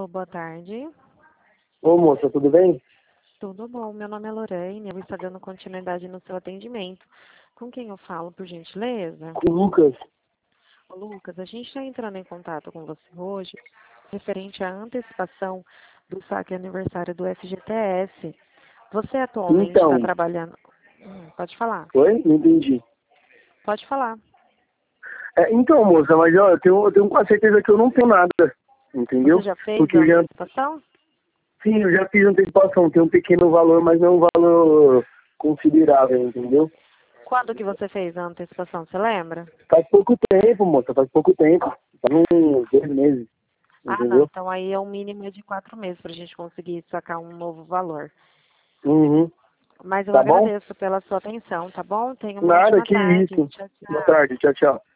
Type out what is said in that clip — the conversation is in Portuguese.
Alô, boa tarde. Ô moça, tudo bem? Tudo bom? Meu nome é Lorraine, eu estou dando continuidade no seu atendimento. Com quem eu falo, por gentileza? Com o Lucas. Ô, Lucas, a gente está entrando em contato com você hoje, referente à antecipação do saque aniversário do FGTS. Você atualmente está Então, trabalhando... pode falar. oi? Não entendi. Pode falar. Então, moça, mas ó, eu tenho quase certeza que eu não tenho nada, entendeu? Você já fez Porque a eu já, antecipação? sim, eu já fiz antecipação, tem um pequeno valor, mas não é um valor considerável, entendeu? Quando que você fez a antecipação, você lembra? Faz pouco tempo, moça, faz pouco tempo. Faz uns 2 meses, Ah, não. entendeu? Então aí é um mínimo de 4 meses para a gente conseguir sacar um novo valor. Uhum. Mas eu Tá bom? agradeço pela sua atenção, tá bom? Tenha uma Nada, ótima que tarde. isso. Tchau, Boa tchau. tarde, tchau, tchau.